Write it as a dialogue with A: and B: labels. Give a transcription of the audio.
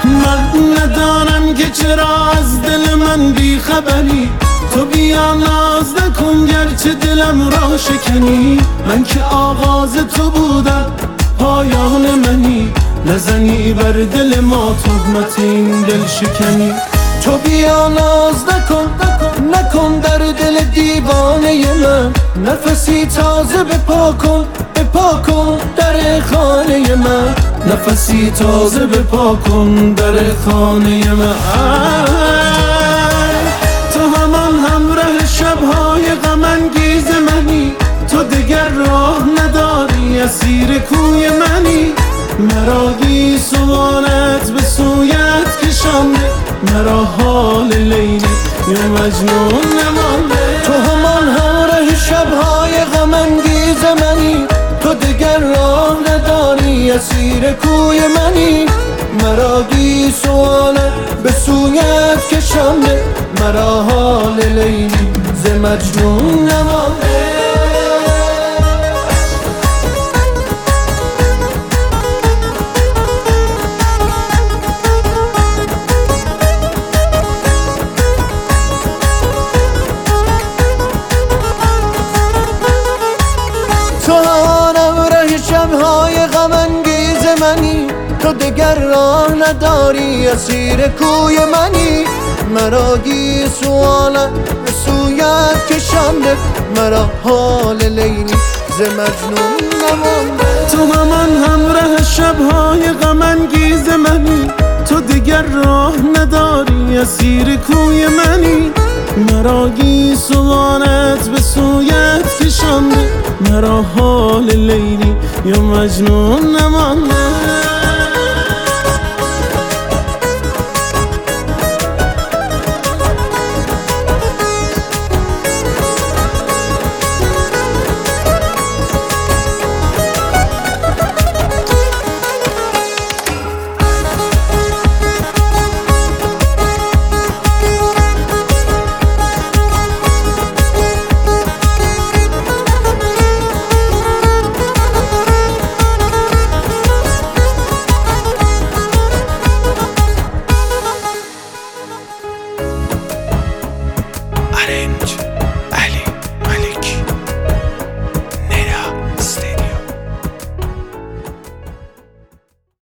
A: من ندانم که چرا از دل من بی خبری، تو بیا ناز نکن گرچه دلم را شکنی. من که آغاز تو بودم پایان منی، نزنی بر دل ما تهمت این دل شکنی. تو بیا ناز نکن در دل دیوانه من، نفسی تازه بپا کن در خانه من، نفسی تازه بپا کن در خانه من. تو همان همراه شبهای غم انگیز منی، تو دگر راه نداری اسیر کوی منی. مرا گیسوانت به سویت کشانده، مرا حال لیلی یا مجنون نمانده. تو همان همراه شبهای غم انگیز منی، تو دگر راه نداری اسیر کوی منی. مرا گیسوانت به سویت کشانده، مرا حال لیلی ز مجنون نمانده. تو همراه شبهای غم انگیز منی، تو دگر راه نداری اسیر کوی منی. مرا گیسوانت به سویت کشانده، مرا حال لیلی ز مجنون نمانده. تو همان همراه شبهای غم انگیز منی، تو دگر راه نداری اسیر کوی منی. مرا گیسوانت به سویت کشانده، مرا حال لیلی یا مجنون نمانده.